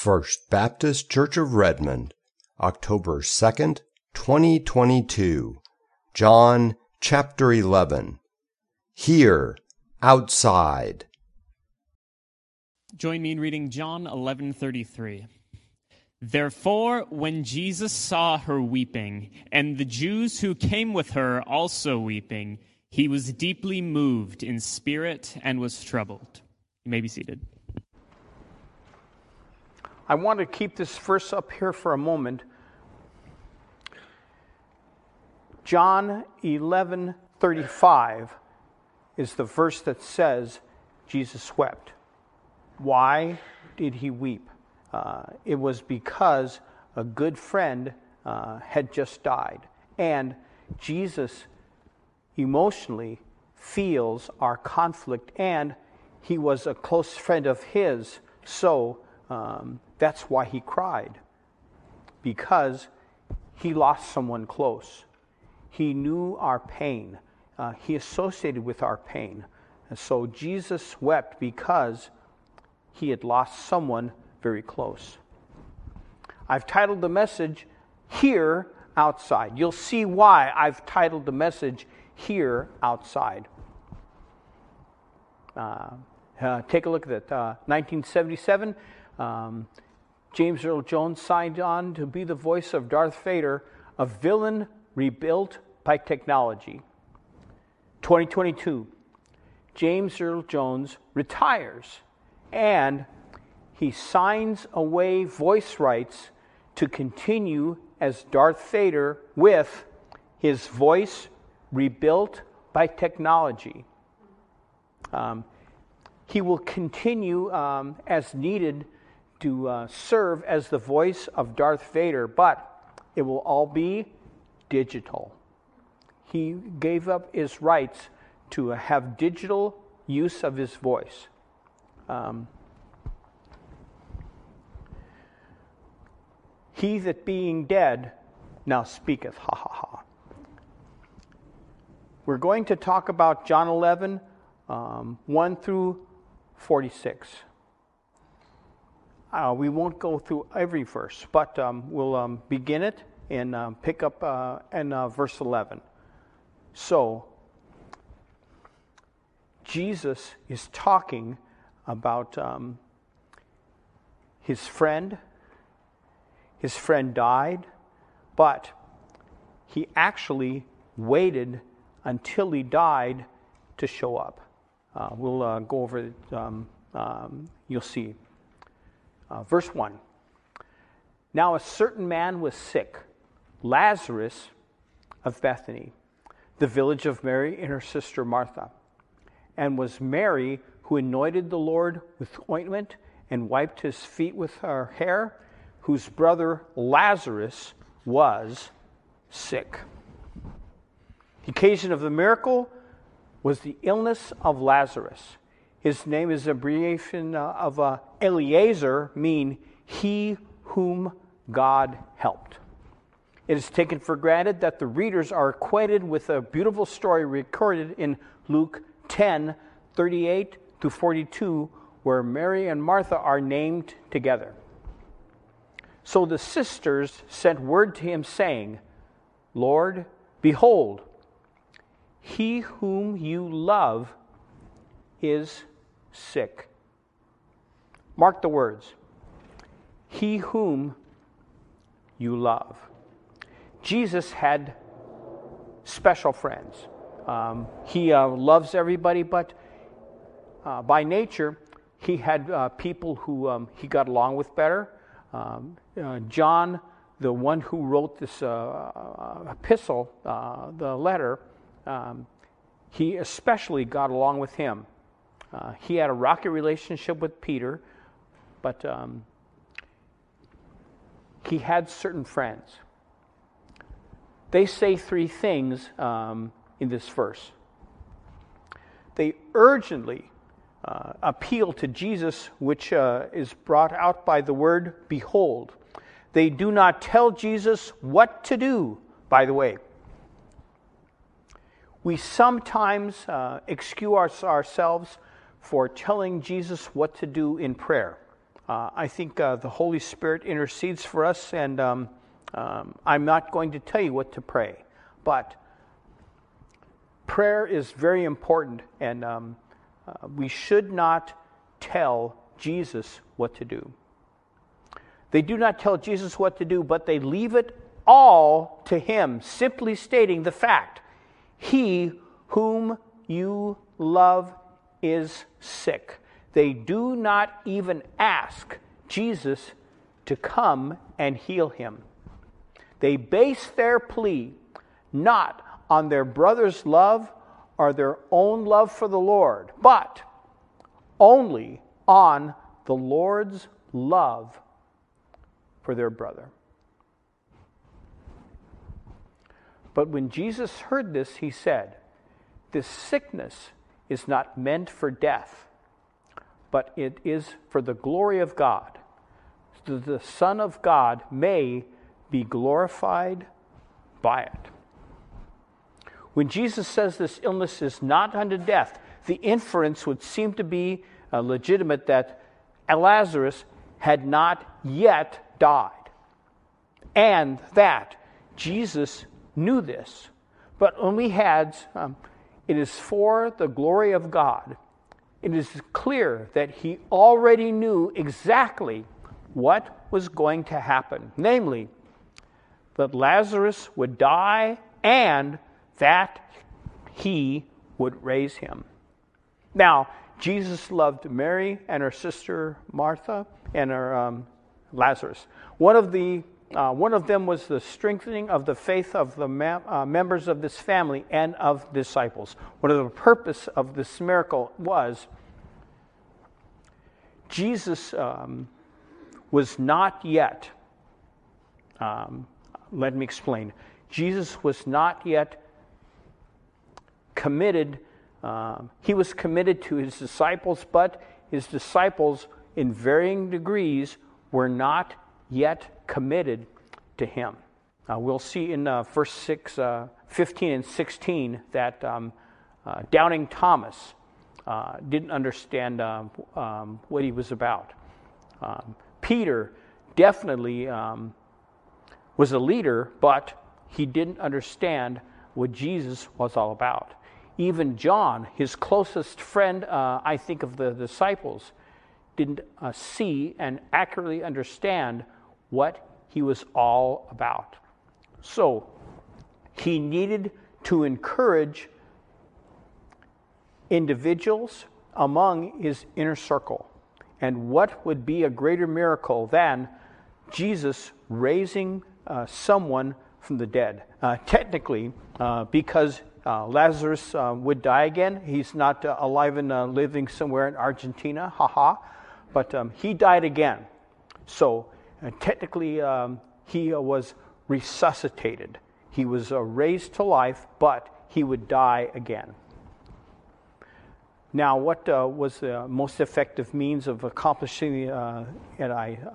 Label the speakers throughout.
Speaker 1: First Baptist Church of Redmond, October 2nd, 2022. John chapter 11. Here, outside.
Speaker 2: Join me in reading John 11:33. Therefore, when Jesus saw her weeping, and the Jews who came with her also weeping, he was deeply moved in spirit and was troubled. You may be seated.
Speaker 3: I want to keep this verse up here for a moment. John 11:35 is the verse that says Jesus wept. Why did he weep? It was because a good friend had just died. And Jesus emotionally feels our conflict, and he was a close friend of his. So that's why he cried, because he lost someone close. He knew our pain. He associated with our pain. And so Jesus wept because he had lost someone very close. I've titled the message, Here Outside. You'll see why I've titled the message, Here Outside. Take a look at it. 1977, James Earl Jones signed on to be the voice of Darth Vader, a villain rebuilt by technology. 2022, James Earl Jones retires, and he signs away voice rights to continue as Darth Vader with his voice rebuilt by technology. He will continue as needed to serve as the voice of Darth Vader, but it will all be digital. He gave up his rights to have digital use of his voice. He that being dead now speaketh, ha ha ha. We're going to talk about John 11, 1 through 46. We won't go through every verse, but we'll begin it and pick up in verse 11. So, Jesus is talking about his friend. His friend died, but he actually waited until he died to show up. We'll go over it. You'll see. Verse 1. Now a certain man was sick, Lazarus of Bethany, the village of Mary and her sister Martha. And was Mary who anointed the Lord with ointment and wiped his feet with her hair, whose brother Lazarus was sick. The occasion of the miracle was the illness of Lazarus. His name is abbreviation of Eliezer, meaning he whom God helped. It is taken for granted that the readers are acquainted with a beautiful story recorded in Luke 10:38-42, where Mary and Martha are named together. So the sisters sent word to him, saying, Lord, behold, he whom you love is sick. Mark the words. He whom you love. Jesus had special friends. He loves everybody, but by nature, he had people who he got along with better. John, the one who wrote this epistle, the letter, he especially got along with him. He had a rocky relationship with Peter, but he had certain friends. They say three things in this verse. They urgently appeal to Jesus, which is brought out by the word behold. They do not tell Jesus what to do, by the way. We sometimes excuse ourselves for telling Jesus what to do in prayer. I think the Holy Spirit intercedes for us, and I'm not going to tell you what to pray, but prayer is very important, and we should not tell Jesus what to do. They do not tell Jesus what to do, but they leave it all to him, simply stating the fact, he whom you love is sick. They do not even ask Jesus to come and heal him. They base their plea not on their brother's love or their own love for the Lord, but only on the Lord's love for their brother. But when Jesus heard this, he said, "This sickness is not meant for death, but it is for the glory of God, so that the Son of God may be glorified by it." When Jesus says this illness is not unto death, the inference would seem to be legitimate that Lazarus had not yet died, and that Jesus knew this. But when we had, it is for the glory of God. It is clear that he already knew exactly what was going to happen, namely, that Lazarus would die and that he would raise him. Now, Jesus loved Mary and her sister Martha and her Lazarus. One of them was the strengthening of the faith of the members of this family and of disciples. One of the purpose of this miracle was Jesus was not yet, let me explain. Jesus was not yet committed. He was committed to his disciples, but his disciples, in varying degrees, were not yet committed to him. We'll see in verse 15 and 16 that doubting Thomas didn't understand what he was about. Peter definitely was a leader, but he didn't understand what Jesus was all about. Even John, his closest friend, I think, of the disciples, didn't see and accurately understand what he was all about. So, he needed to encourage individuals among his inner circle. And what would be a greater miracle than Jesus raising someone from the dead? Technically, because Lazarus would die again. He's not alive and living somewhere in Argentina, but he died again. So technically, he was resuscitated. He was raised to life, but he would die again. Now, what was the most effective means of accomplishing? And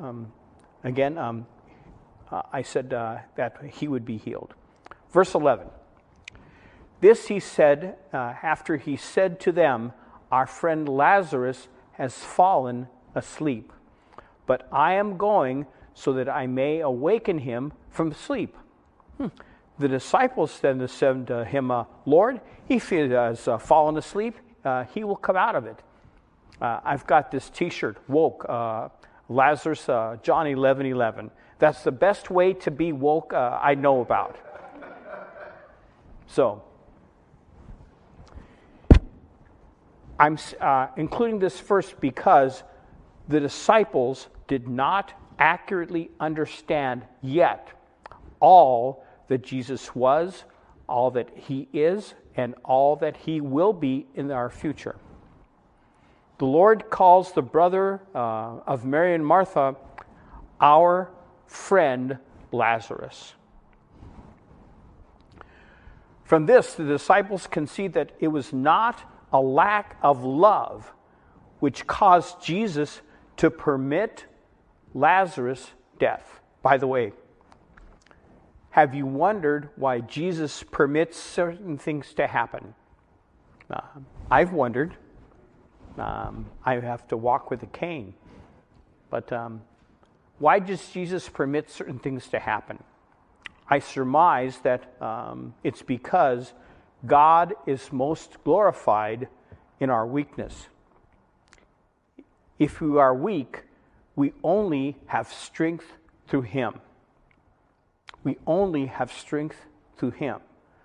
Speaker 3: I said that he would be healed. Verse 11. This he said after he said to them, "Our friend Lazarus has fallen asleep, but I am going so that I may awaken him from sleep." The disciples then said to him, "Lord, if he has fallen asleep, he will come out of it." I've got this T-shirt, woke, Lazarus, John 11:11. That's the best way to be woke I know about. So, I'm including this first because the disciples did not accurately understand yet all that Jesus was, all that he is, and all that he will be in our future. The Lord calls the brother of Mary and Martha our friend Lazarus. From this, the disciples can see that it was not a lack of love which caused Jesus to permit Lazarus' death. By the way, have you wondered why Jesus permits certain things to happen? I've wondered. I have to walk with a cane. But why does Jesus permit certain things to happen? I surmise that it's because God is most glorified in our weakness. If we are weak, we only have strength through Him. We only have strength through Him.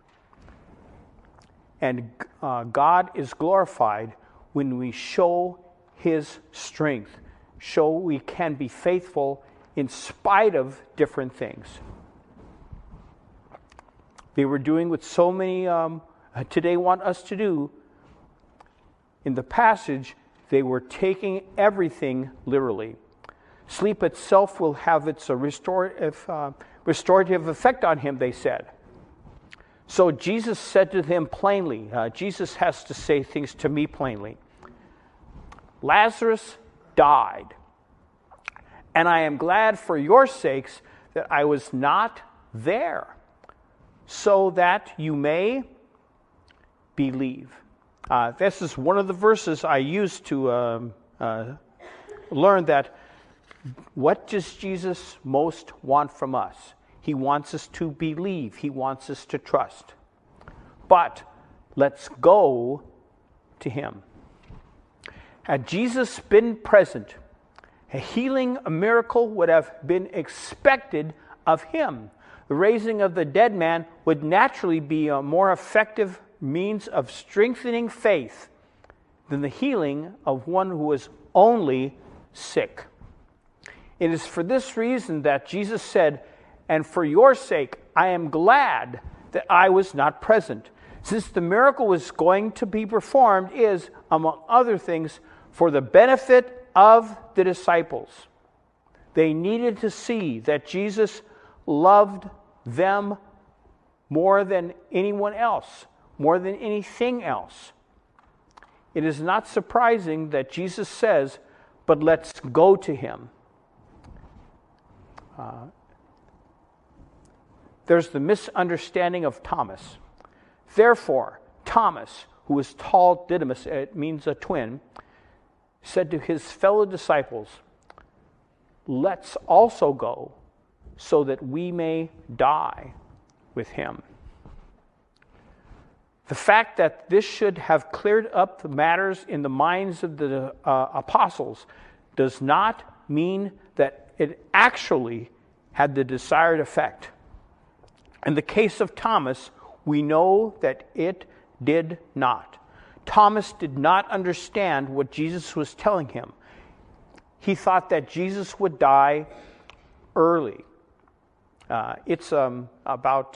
Speaker 3: And God is glorified when we show His strength, show we can be faithful in spite of different things. They were doing what so many today want us to do. In the passage, they were taking everything literally. Sleep itself will have its restorative effect on him, they said. So Jesus said to them plainly, Jesus has to say things to me plainly. Lazarus died, and I am glad for your sakes that I was not there, so that you may believe. This is one of the verses I used to learn that what does Jesus most want from us? He wants us to believe. He wants us to trust. But let's go to Him. Had Jesus been present, a healing, a miracle would have been expected of Him. The raising of the dead man would naturally be a more effective means of strengthening faith than the healing of one who was only sick. It is for this reason that Jesus said, "And for your sake, I am glad that I was not present." Since the miracle was going to be performed is, among other things, for the benefit of the disciples. They needed to see that Jesus loved them more than anyone else, more than anything else. It is not surprising that Jesus says, "But let's go to Him." There's the misunderstanding of Thomas. Therefore, Thomas, who was called Didymus, it means a twin, said to his fellow disciples, "Let's also go, so that we may die with Him." The fact that this should have cleared up the matters in the minds of the apostles does not mean that it actually had the desired effect. In the case of Thomas, we know that it did not. Thomas did not understand what Jesus was telling him. He thought that Jesus would die early. It's about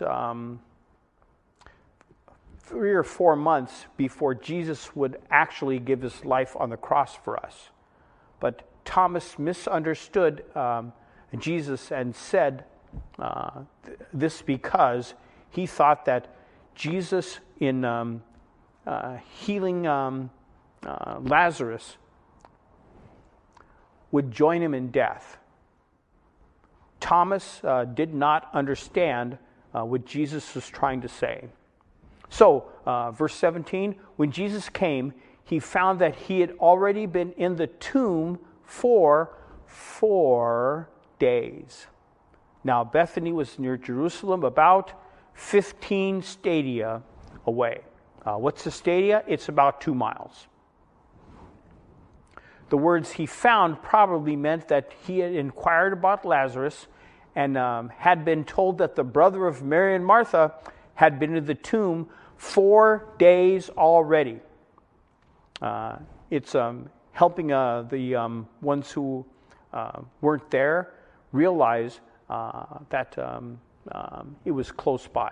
Speaker 3: 3 or 4 months before Jesus would actually give His life on the cross for us. But Thomas misunderstood Jesus and said this because he thought that Jesus, in healing Lazarus, would join him in death. Thomas did not understand what Jesus was trying to say. So, verse 17, when Jesus came, He found that He had already been in the tomb for 4 days. Now, Bethany was near Jerusalem, about 15 stadia away. What's a stadia? It's about 2 miles. The words "he found" probably meant that he had inquired about Lazarus and had been told that the brother of Mary and Martha had been in the tomb 4 days already. It's helping the ones who weren't there realize that it was close by.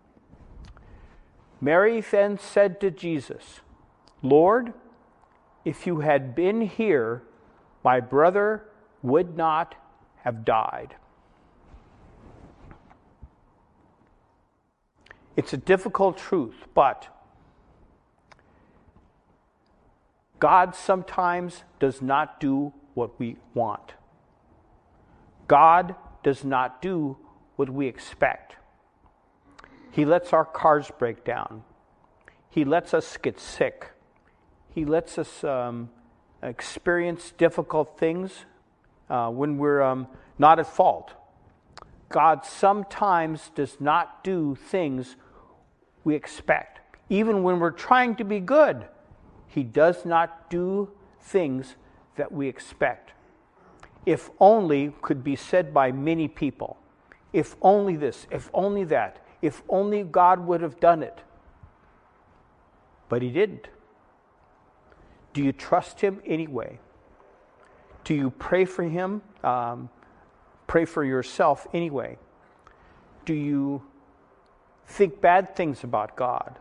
Speaker 3: Mary then said to Jesus, "Lord, if you had been here, my brother would not have died." It's a difficult truth, but God sometimes does not do what we want. God does not do what we expect. He lets our cars break down. He lets us get sick. He lets us experience difficult things when we're not at fault. God sometimes does not do things we expect. Even when we're trying to be good, He does not do things that we expect. If only could be said by many people. If only this, if only that, if only God would have done it. But He didn't. Do you trust Him anyway? Do you pray for Him? Pray for yourself anyway? Do you think bad things about God?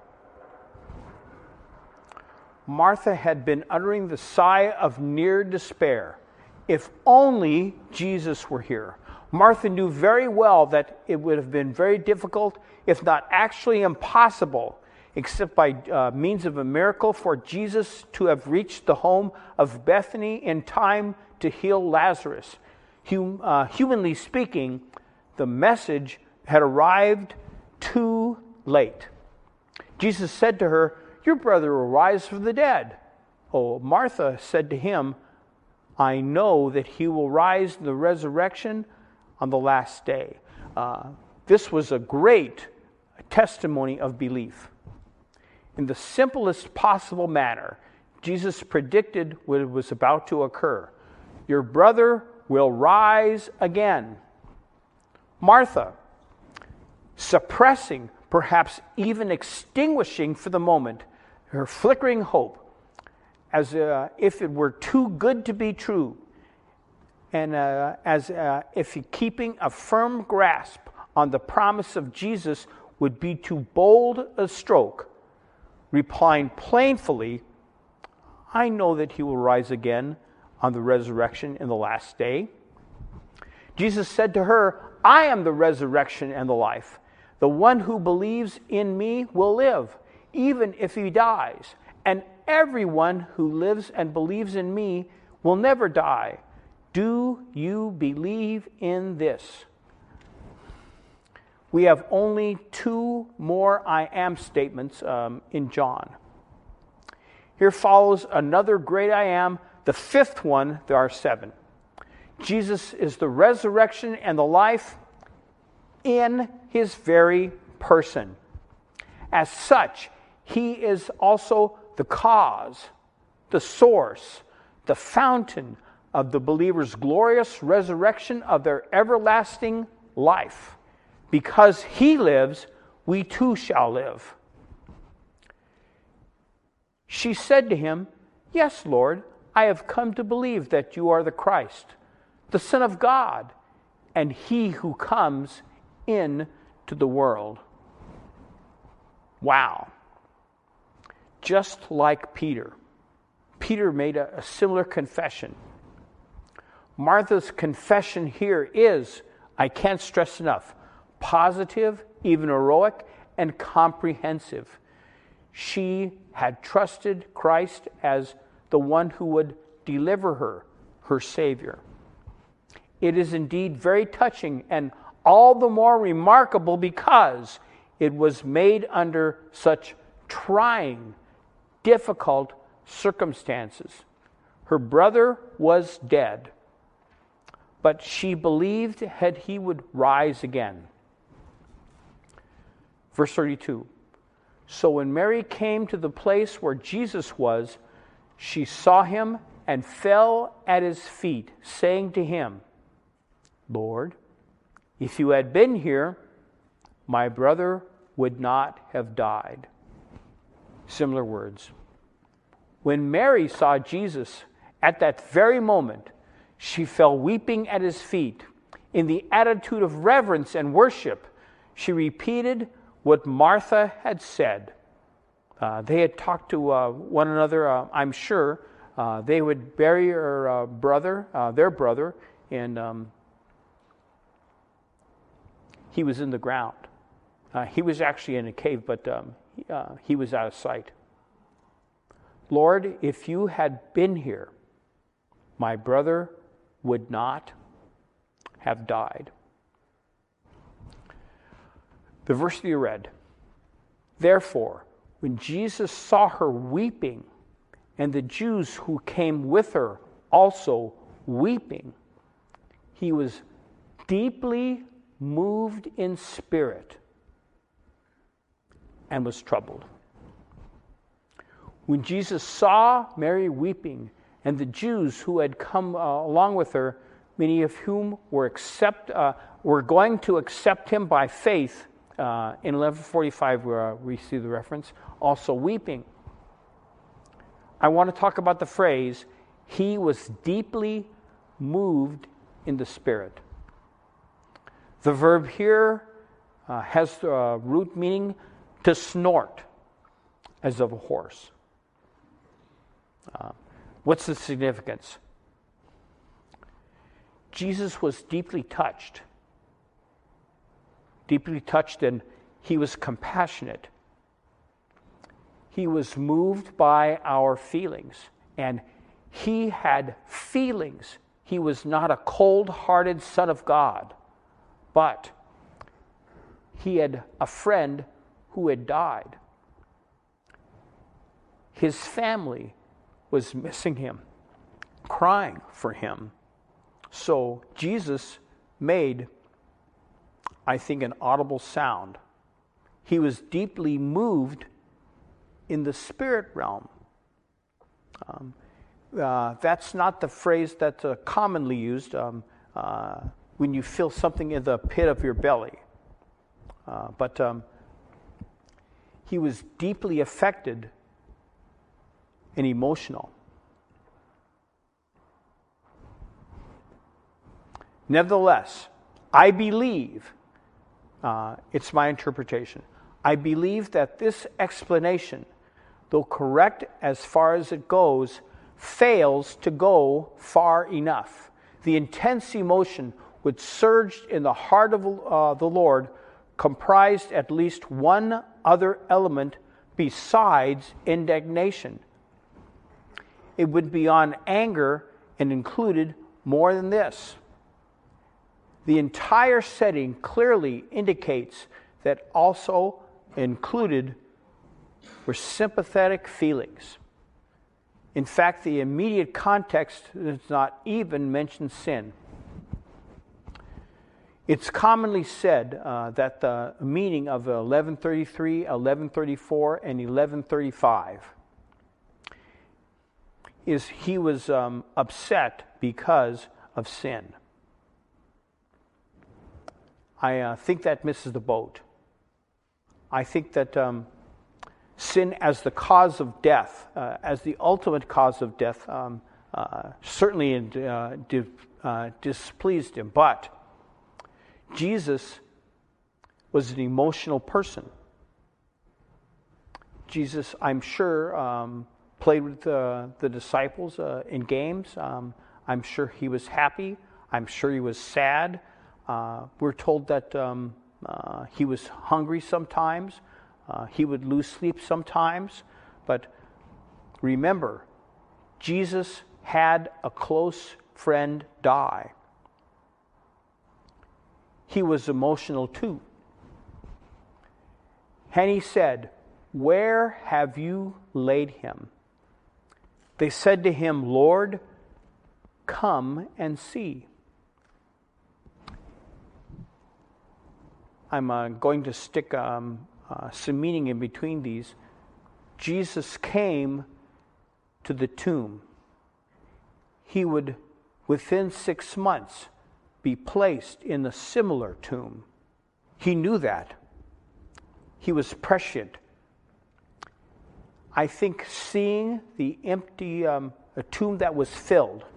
Speaker 3: Martha had been uttering the sigh of near despair. If only Jesus were here. Martha knew very well that it would have been very difficult, if not actually impossible, except by means of a miracle, for Jesus to have reached the home of Bethany in time to heal Lazarus. Humanly speaking, the message had arrived too late. Jesus said to her, "Your brother will rise from the dead." Oh, Martha said to Him, "I know that he will rise in the resurrection on the last day." This was a great testimony of belief. In the simplest possible manner, Jesus predicted what was about to occur. Your brother will rise again. Martha, suppressing, perhaps even extinguishing for the moment, her flickering hope, as if it were too good to be true, and as if keeping a firm grasp on the promise of Jesus would be too bold a stroke, replying plainly, "I know that He will rise again on the resurrection in the last day." Jesus said to her, "I am the resurrection and the life. The one who believes in me will live, even if he dies. And everyone who lives and believes in me will never die. Do you believe in this?" We have only 2 more I am statements in John. Here follows another great I am, the 5th one. There are 7. Jesus is the resurrection and the life in His very person. As such, He is also the cause, the source, the fountain of the believer's glorious resurrection of their everlasting life. Because He lives, we too shall live. She said to Him, "Yes, Lord, I have come to believe that You are the Christ, the Son of God, and He who comes into the world." Wow. Just like Peter. Peter made a similar confession. Martha's confession here is, I can't stress enough, positive, even heroic, and comprehensive. She had trusted Christ as the one who would deliver her, her Savior. It is indeed very touching and all the more remarkable because it was made under such trying, difficult circumstances. Her brother was dead, but she believed that he would rise again. Verse 32. So when Mary came to the place where Jesus was, she saw Him and fell at His feet, saying to Him, "Lord, if You had been here, my brother would not have died." Similar words. When Mary saw Jesus at that very moment, she fell weeping at His feet. In the attitude of reverence and worship, she repeated what Martha had said. They had talked to one another, I'm sure. They would bury her their brother, and he was in the ground. He was actually in a cave, but he was out of sight. "Lord, if You had been here, my brother would not have died." The verse that you read, "Therefore, when Jesus saw her weeping, and the Jews who came with her also weeping, He was deeply moved in spirit and was troubled. When Jesus saw Mary weeping, and the Jews who had come along with her, many of whom were going to accept him by faith, in 11:45 we see the reference, also weeping. I want to talk about the phrase, he was deeply moved in the spirit. The verb here has the root meaning to snort, as of a horse. What's the significance? Jesus was deeply touched, and he was compassionate. He was moved by our feelings, and he had feelings. He was not a cold-hearted son of God, but he had a friend who had died. His family was missing him, crying for him. So Jesus made, I think, an audible sound. He was deeply moved in the spirit realm. That's not the phrase that's commonly used when you feel something in the pit of your belly. But he was deeply affected and emotional. Nevertheless, I believe, it's my interpretation, I believe that this explanation, though correct as far as it goes, fails to go far enough. The intense emotion which surged in the heart of the Lord comprised at least one other element besides indignation. It would be on anger and included more than this. The entire setting clearly indicates that also included were sympathetic feelings. In fact, the immediate context does not even mention sin. It's commonly said that the meaning of 1133, 1134, and 1135 is he was upset because of sin. I think that misses the boat. I think that sin as the cause of death, as the ultimate cause of death, certainly displeased him. But Jesus was an emotional person. Jesus, I'm sure, played with the disciples in games. I'm sure he was happy. I'm sure he was sad. We're told that he was hungry sometimes. He would lose sleep sometimes. But remember, Jesus had a close friend die. He was emotional too. And he said, "Where have you laid him?" They said to him, "Lord, come and see." I'm going to stick some meaning in between these. Jesus came to the tomb. He would, within 6 months, be placed in a similar tomb. He knew that. He was prescient. I think seeing the empty a tomb that was filled,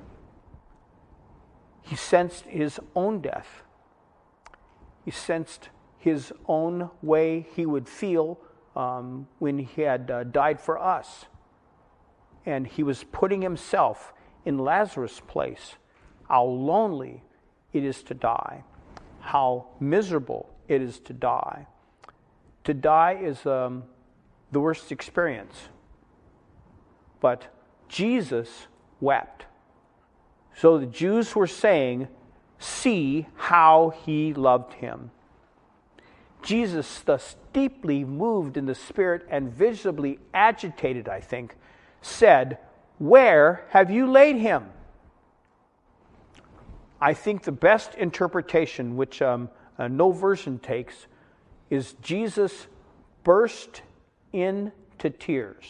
Speaker 3: he sensed his own death. He sensed his own way he would feel when he had died for us. And he was putting himself in Lazarus' place. How lonely it is to die. How miserable it is to die. To die is the worst experience. But Jesus wept. So the Jews were saying, "See how he loved him." Jesus, thus deeply moved in the spirit and visibly agitated, I think, said, "Where have you laid him?" I think the best interpretation, which no version takes, is Jesus burst into tears.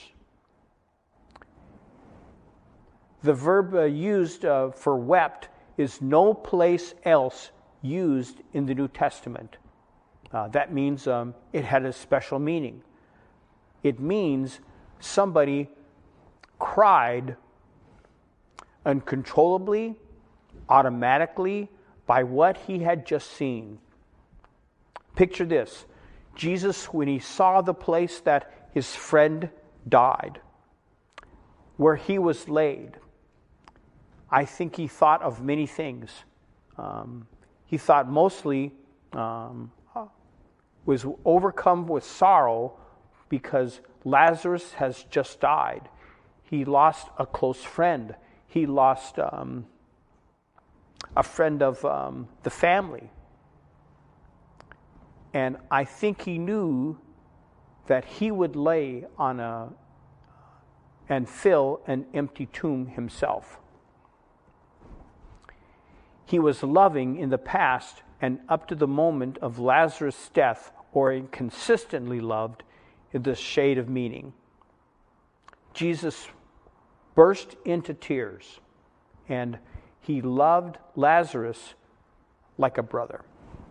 Speaker 3: The verb used for wept is no place else used in the New Testament. That means it had a special meaning. It means somebody cried uncontrollably, automatically, by what he had just seen. Picture this. Jesus, when he saw the place that his friend died, where he was laid, I think he thought of many things. He thought mostly was overcome with sorrow because Lazarus has just died. He lost a close friend. He lost a friend of the family. And I think he knew that he would lay on and fill an empty tomb himself. He was loving in the past and up to the moment of Lazarus' death, or consistently loved in the shade of meaning. Jesus burst into tears, and he loved Lazarus like a brother.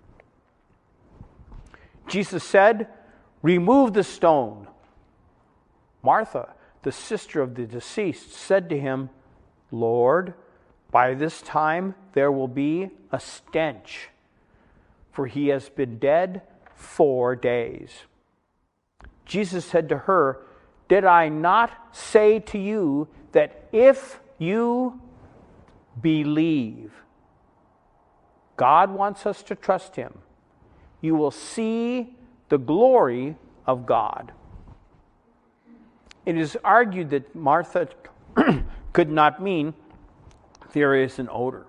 Speaker 3: Jesus said, "Remove the stone." Martha, the sister of the deceased, said to him, "Lord, by this time there will be a stench, for he has been dead 4 days." Jesus said to her, "Did I not say to you that if you believe," God wants us to trust him, "you will see the glory of God." It is argued that Martha could not mean there is an odor.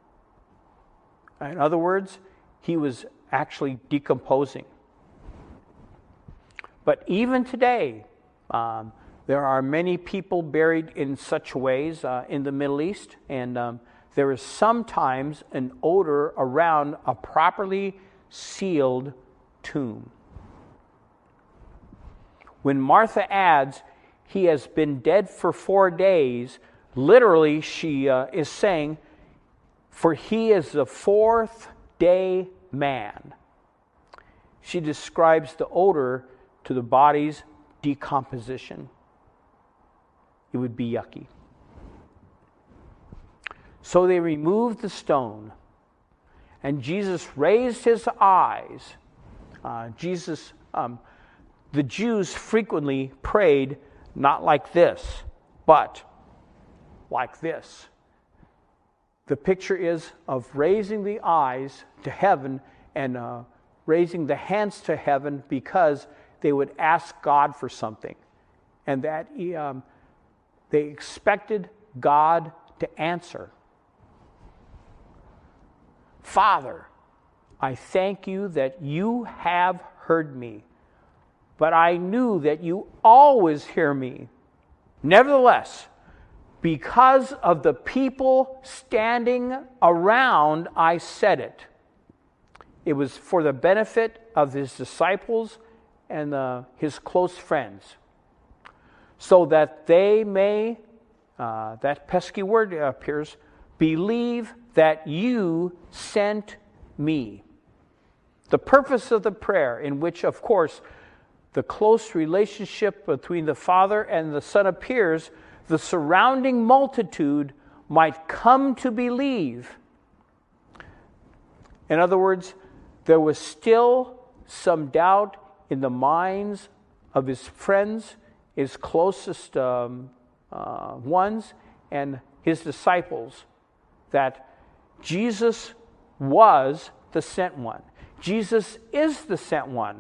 Speaker 3: In other words, he was actually decomposing. But even today, there are many people buried in such ways in the Middle East, and there is sometimes an odor around a properly sealed tomb. When Martha adds, "He has been dead for 4 days," literally she is saying, "For he is the 4th day man." She describes the odor to the body's decomposition. It would be yucky. So they removed the stone, and Jesus raised his eyes. The Jews frequently prayed not like this, but like this. The picture is of raising the eyes to heaven and raising the hands to heaven because they would ask God for something, and that they expected God to answer. "Father, I thank you that you have heard me, but I knew that you always hear me. Nevertheless, because of the people standing around, I said it." It was for the benefit of his disciples and his close friends, so that they may, that pesky word appears, believe that you sent me. The purpose of the prayer, in which, of course, the close relationship between the Father and the Son appears, the surrounding multitude might come to believe. In other words, there was still some doubt in the minds of his friends, his closest ones, and his disciples, that Jesus was the sent one. Jesus is the sent one.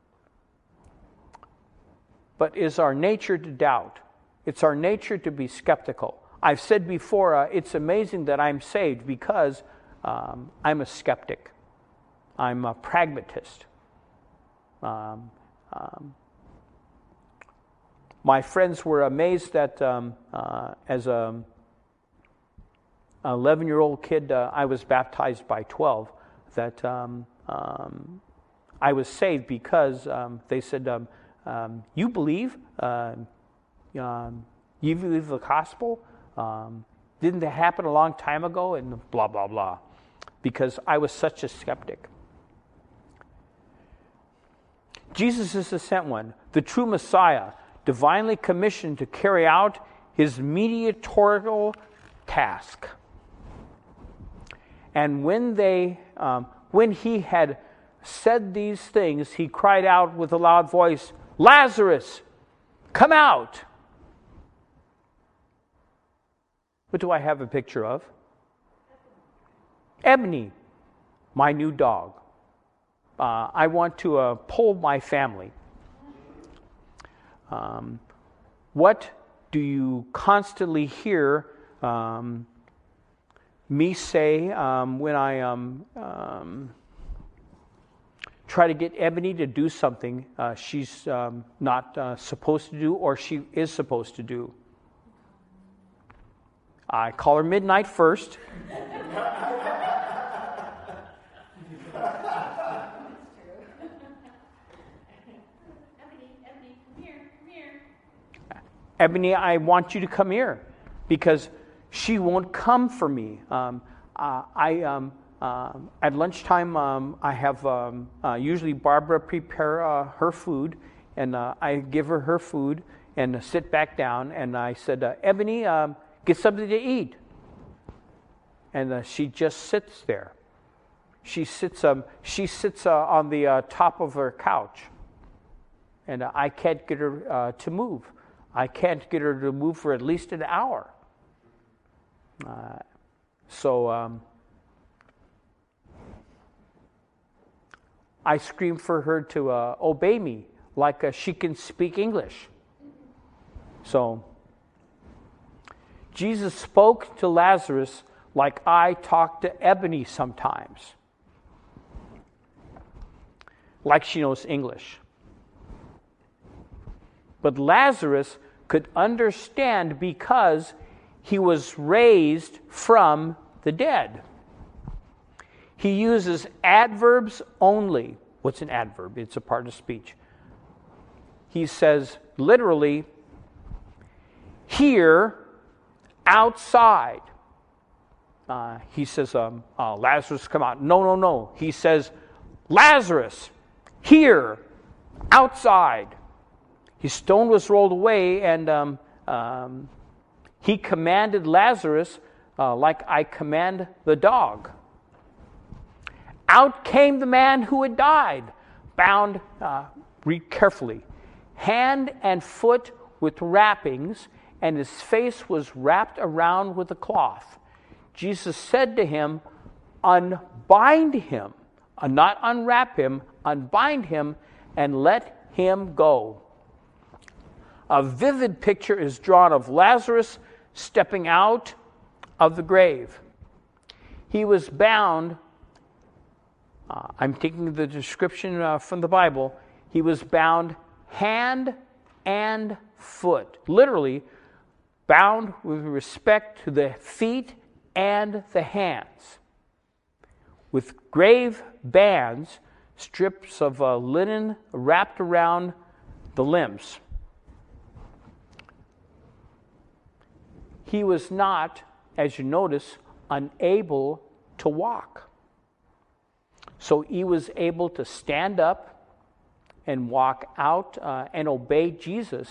Speaker 3: But is our nature to doubt? It's our nature to be skeptical. I've said before, it's amazing that I'm saved because I'm a skeptic. I'm a pragmatist. My friends were amazed that as a 11-year-old kid, I was baptized by 12, that I was saved because they said, you believe? You believe the gospel? Didn't that happen a long time ago? And blah, blah, blah. Because I was such a skeptic. Jesus is the sent one, the true Messiah, divinely commissioned to carry out his mediatorial task. And when he had said these things, he cried out with a loud voice, Lazarus, come out! What do I have a picture of? Ebony, my new dog. I want to pull my family. What do you constantly hear me say when I try to get Ebony to do something she's not supposed to do or she is supposed to do? I call her midnight first. Ebony, I want you to come here, because she won't come for me. At lunchtime, I have usually Barbara prepare her food, and I give her food and sit back down, and I said, Ebony, get something to eat. And she just sits there. She sits on the top of her couch, and I can't get her to move. I can't get her to move for at least an hour. So I scream for her to obey me, like she can speak English. So Jesus spoke to Lazarus like I talk to Ebony sometimes, like she knows English. But Lazarus could understand because he was raised from the dead. He uses adverbs only. What's an adverb? It's a part of speech. He says, literally, here, outside. He says, Lazarus, come out. No. He says, Lazarus, here, outside. His stone was rolled away, and he commanded Lazarus like I command the dog. Out came the man who had died, bound, read carefully, hand and foot with wrappings, and his face was wrapped around with a cloth. Jesus said to him, unbind him, not unwrap him, unbind him, and let him go. A vivid picture is drawn of Lazarus stepping out of the grave. He was bound, I'm taking the description from the Bible, he was bound hand and foot, literally bound with respect to the feet and the hands, with grave bands, strips of linen wrapped around the limbs. He was not, as you notice, unable to walk. So he was able to stand up and walk out and obey Jesus.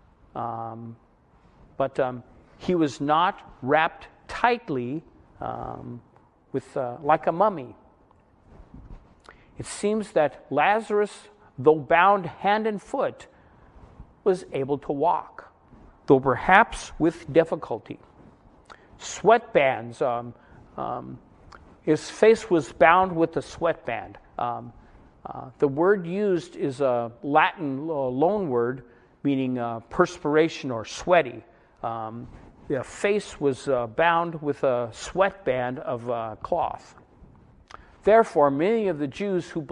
Speaker 3: But he was not wrapped tightly with like a mummy. It seems that Lazarus, though bound hand and foot, was able to walk, though perhaps with difficulty. Sweatbands. His face was bound with a sweatband. The word used is a Latin loan word meaning perspiration or sweaty. The face was bound with a sweatband of cloth. Therefore, many of the Jews who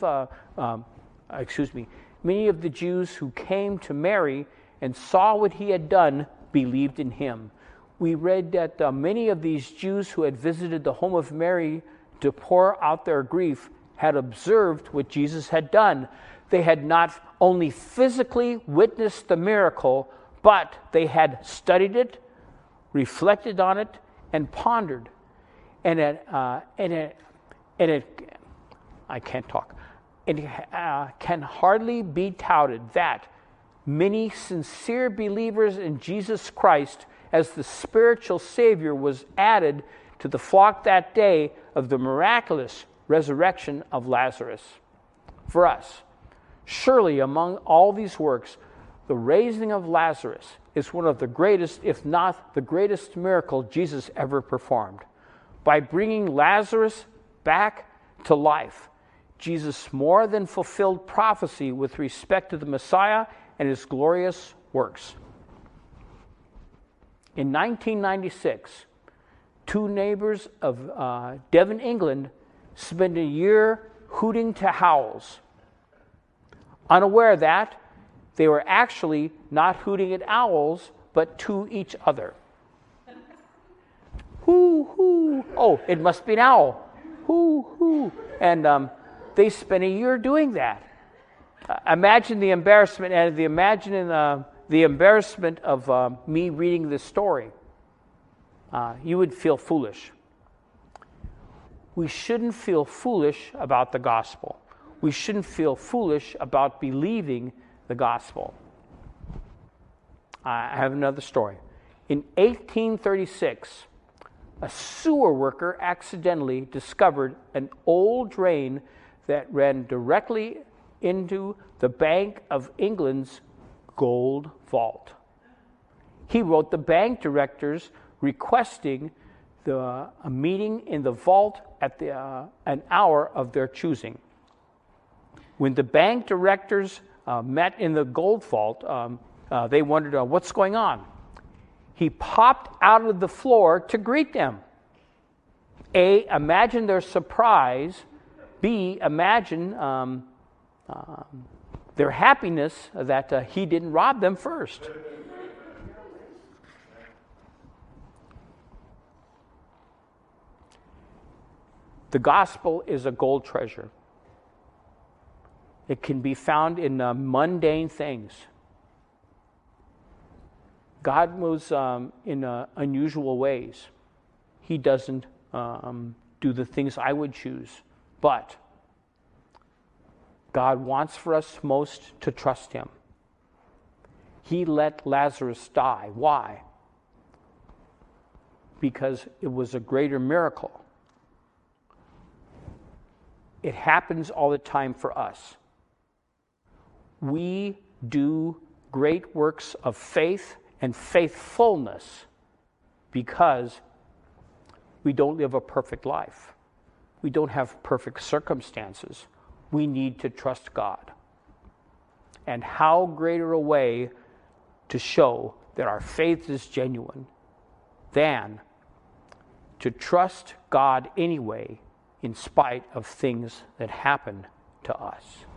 Speaker 3: many of the Jews who came to Mary and saw what he had done believed in him. we read that many of these Jews who had visited the home of Mary to pour out their grief had observed what Jesus had done. They had not only physically witnessed the miracle, but they had studied it, reflected on it, and pondered. And it can hardly be doubted that many sincere believers in Jesus Christ as the spiritual Savior was added to the flock that day of the miraculous resurrection of Lazarus. For us, surely among all these works, the raising of Lazarus is one of the greatest, if not the greatest miracle Jesus ever performed. By bringing Lazarus back to life, Jesus more than fulfilled prophecy with respect to the Messiah and his glorious works. In 1996, two neighbors of Devon, England, spent a year hooting to howls, unaware that they were actually not hooting at owls, but to each other. Hoo, hoo. Oh, it must be an owl. Hoo, hoo. And they spent a year doing that. Imagine the embarrassment, and the embarrassment of me reading this story. You would feel foolish. We shouldn't feel foolish about the gospel. We shouldn't feel foolish about believing the gospel. I have another story. In 1836, a sewer worker accidentally discovered an old drain that ran directly into the Bank of England's gold vault. He wrote the bank directors requesting a meeting in the vault at an hour of their choosing. When the bank directors met in the gold vault, they wondered, what's going on? He popped out of the floor to greet them. A, imagine their surprise. B, imagine their happiness that he didn't rob them first. The gospel is a gold treasure. It can be found in mundane things. God moves in unusual ways. He doesn't do the things I would choose. But God wants for us most to trust him. He let Lazarus die. Why? Because it was a greater miracle. It happens all the time for us. We do great works of faith and faithfulness because we don't live a perfect life. We don't have perfect circumstances. We need to trust God. And how greater a way to show that our faith is genuine than to trust God anyway, in spite of things that happen to us.